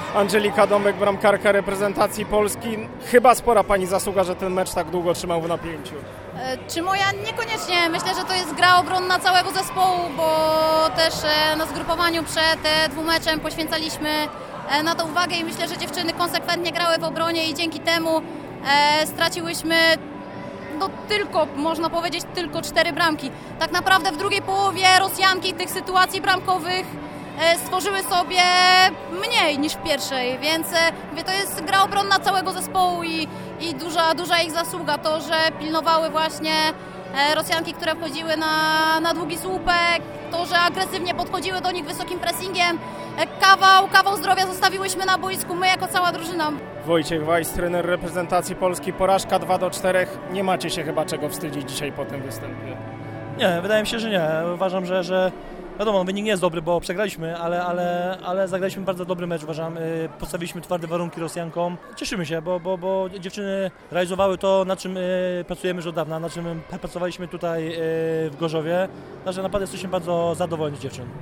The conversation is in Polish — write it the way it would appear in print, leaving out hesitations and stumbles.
Angelika Dąbek, bramkarka reprezentacji Polski. Chyba spora Pani zasługa, że ten mecz tak długo trzymał w napięciu. Czy moja? Niekoniecznie. Myślę, że to jest gra obronna całego zespołu, bo też na zgrupowaniu przed dwumeczem poświęcaliśmy na to uwagę i myślę, że dziewczyny konsekwentnie grały w obronie i dzięki temu straciłyśmy można powiedzieć, tylko 4 bramki. Tak naprawdę w drugiej połowie Rosjanki tych sytuacji bramkowych stworzyły sobie mniej niż w pierwszej, więc mówię, to jest gra obronna całego zespołu i duża ich zasługa. To, że pilnowały właśnie Rosjanki, które wchodziły na długi słupek, to, że agresywnie podchodziły do nich wysokim pressingiem. Kawał zdrowia zostawiłyśmy na boisku my jako cała drużyna. Wojciech Weiss, trener reprezentacji Polski, porażka 2-4. Nie macie się chyba czego wstydzić dzisiaj po tym występie. Nie, wydaje mi się, że nie. Uważam, że wiadomo, wynik nie jest dobry, bo przegraliśmy, ale zagraliśmy bardzo dobry mecz, uważam. Postawiliśmy twarde warunki Rosjankom. Cieszymy się, bo dziewczyny realizowały to, na czym pracujemy już od dawna, na czym pracowaliśmy tutaj w Gorzowie. Także naprawdę jesteśmy bardzo zadowoleni z dziewczyn.